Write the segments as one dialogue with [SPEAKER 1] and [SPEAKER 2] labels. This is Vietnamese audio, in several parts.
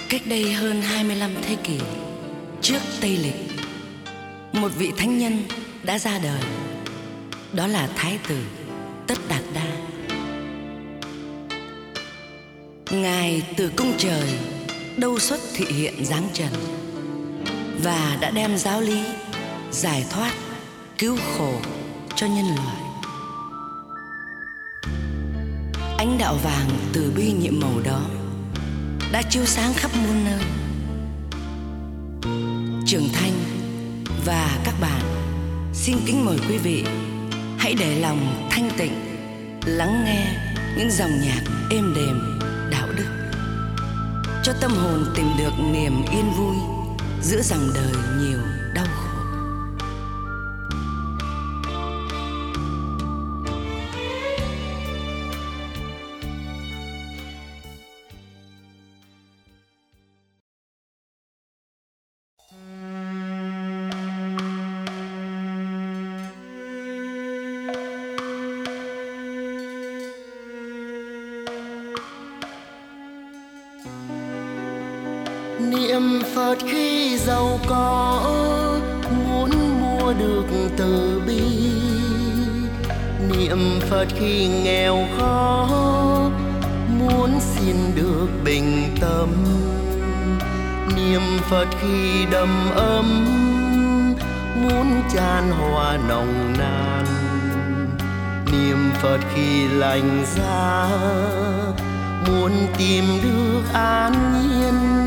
[SPEAKER 1] Cách đây hơn 25 thế kỷ trước Tây Lịch, một vị thánh nhân đã ra đời. Đó là Thái tử Tất Đạt Đa. Ngài từ cung trời đâu xuất thị hiện dáng trần, và đã đem giáo lý giải thoát, cứu khổ cho nhân loại. Ánh đạo vàng từ bi nhiệm màu đó đã chiếu sáng khắp muôn nơi. Trường Thanh và các bạn xin kính mời quý vị hãy để lòng thanh tịnh lắng nghe những dòng nhạc êm đềm đạo đức, cho tâm hồn tìm được niềm yên vui giữa dòng đời nhiều đau khổ.
[SPEAKER 2] Niệm Phật khi giàu có, muốn mua được từ bi. Niệm Phật khi nghèo khó, muốn xin được bình tâm. Niệm Phật khi đầm ấm, muốn chan hòa nồng nàn. Niệm Phật khi lành giá, muốn tìm được an nhiên.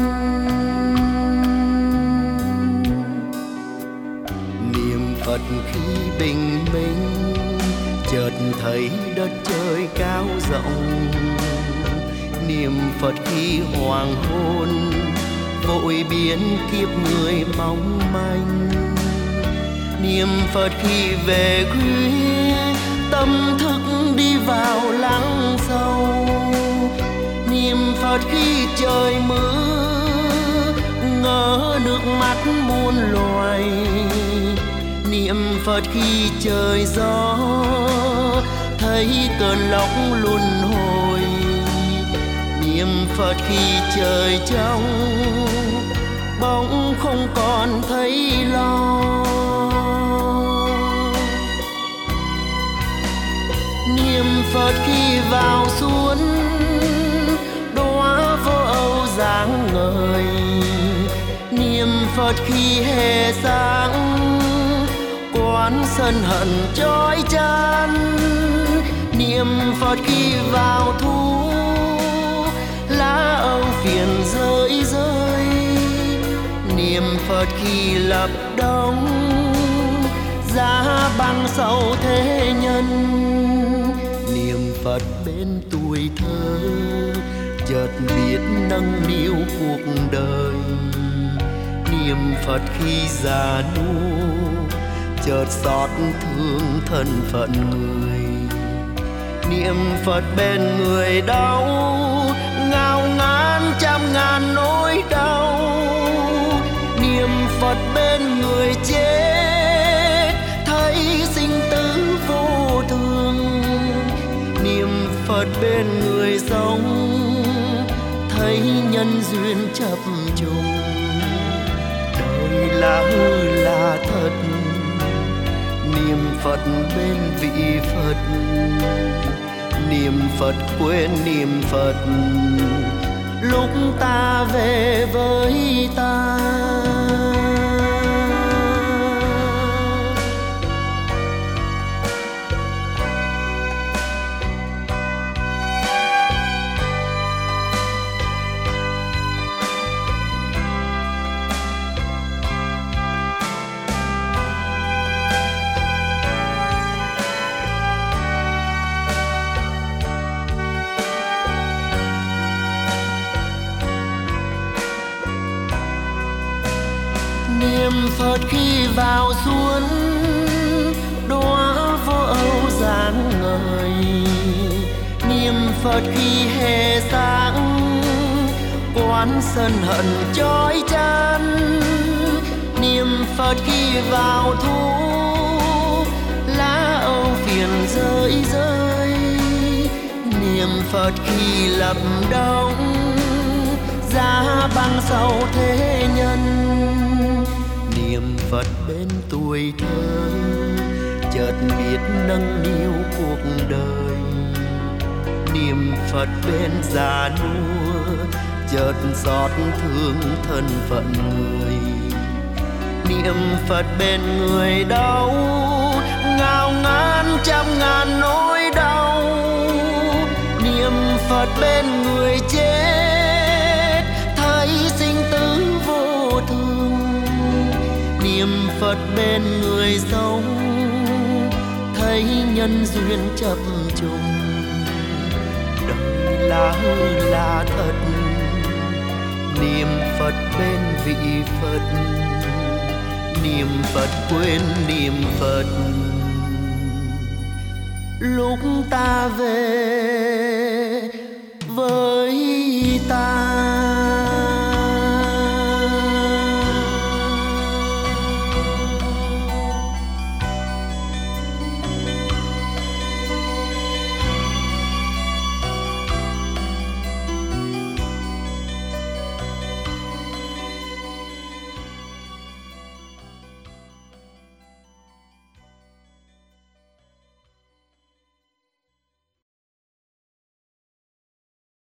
[SPEAKER 2] Phật khi bình minh, chợt thấy đất trời cao rộng. Niệm Phật khi hoàng hôn, vội biến kiếp người mong manh. Niệm Phật khi về khuya, tâm thức đi vào lắng sâu. Niệm Phật khi trời mưa, ngỡ nước mắt muôn loài. Niệm Phật khi trời gió, thấy cơn lốc luân hồi. Niệm Phật khi trời trong, bỗng không còn thấy lo. Niệm Phật khi vào xuân, đóa vô âu dáng ngời. Niệm Phật khi hè sáng, quán sân hận chói chan. Niệm Phật khi vào thu, lá âu phiền rơi rơi. Niệm Phật khi lập đông, giá băng sầu thế nhân. Niệm Phật bên tuổi thơ, chợt biết nâng niu cuộc đời. Niệm Phật khi già nua, chợt xót thương thân phận người. Niệm Phật bên người đau, ngao ngán trăm ngàn nỗi đau. Niệm Phật bên người chết, thấy sinh tử vô thường. Niệm Phật bên người sống, thấy nhân duyên chập trùng. Đời là hư là thật, niệm Phật bên vị Phật. Niệm Phật quên niệm Phật, lúc ta về với ta. Niệm Phật khi vào xuân, đóa vô âu dáng ngời. Niệm Phật khi hè sáng, quán sân hận chói chan. Niệm Phật khi vào thu, lá âu phiền rơi rơi. Niệm Phật khi lập đông, giá băng sau thế nhân. Niệm Phật bên tuổi thơ chợt biết nâng niu cuộc đời. Niệm Phật bên già nua chợt xót thương thân phận người. Niệm Phật bên người đau ngào ngán trăm ngàn nỗi đau. Niệm Phật bên người chết thấy sinh tử vô thường. Niệm Phật bên người sống thấy nhân duyên chập trùng. Đời là hư là thật, niệm Phật bên vị Phật. Niệm Phật quên niệm Phật lúc ta về với ta.